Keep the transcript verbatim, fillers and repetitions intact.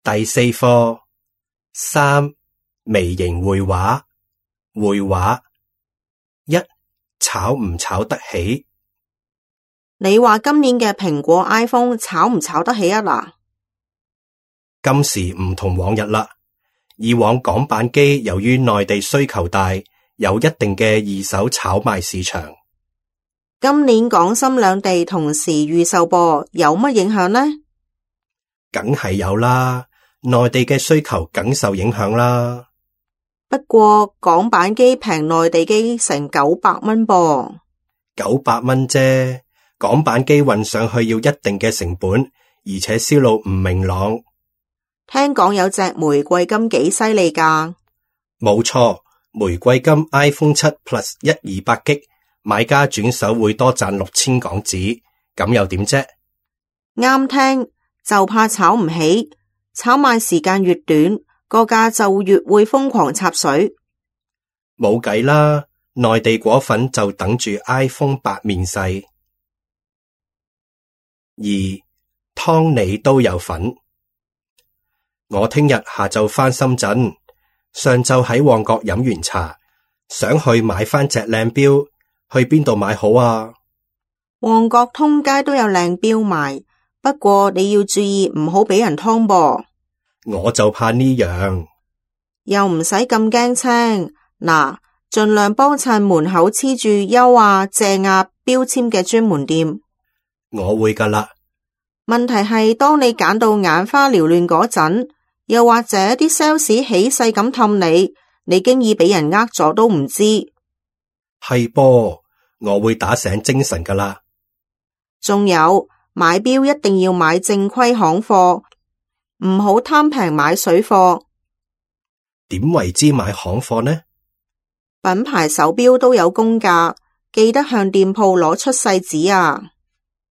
第四課三微型繪畫。繪畫一，炒唔炒得起？ 你話今年嘅蘋果 iPhone 炒唔炒得起啊嗱？ 今時唔同往日啦，以往港版機由於內地需求大，有一定嘅二手炒賣市場。 今年港深兩地同時預售噃，有乜影響呢？ 梗係有啦，內地嘅需求梗受影響啦。 不過港版機平內地機成九百蚊噃。 九百蚊啫，港版機運上去要一定嘅成本，而且銷路唔明朗。 聽講有隻玫瑰金幾犀利㗎。 冇錯，玫瑰金 iPhone 七 Plus 一二百 G， 買家轉手會多賺六千港紙，咁又點啫？ 啱聽，就怕炒唔起，炒賣時間越短，個價就越會瘋狂插水。 冇計啦，內地果粉就等住 iPhone 八面世。二，湯你都有份。我聽日下晝返深圳，上晝喺旺角飲完茶，想去買返隻靚錶，去邊度買好啊？ 旺角通街都有靚錶賣，不過你要注意唔好俾人劏噃。 我就怕呢樣。 又唔使咁驚青，嗱，盡量幫襯門口黐住優啊、正啊標籤嘅專門店。 我會㗎啦。 問題係當你揀到眼花繚亂嗰陣，又或者啲 sales 起勢咁氹你，你經已俾人呃咗都唔知。 係噃，我會打醒精神㗎啦。 仲有，買錶一定要買正規行貨，唔好貪平買水貨。 點為之買行貨呢？ 品牌手錶都有公價，記得向店鋪攞出世紙啊。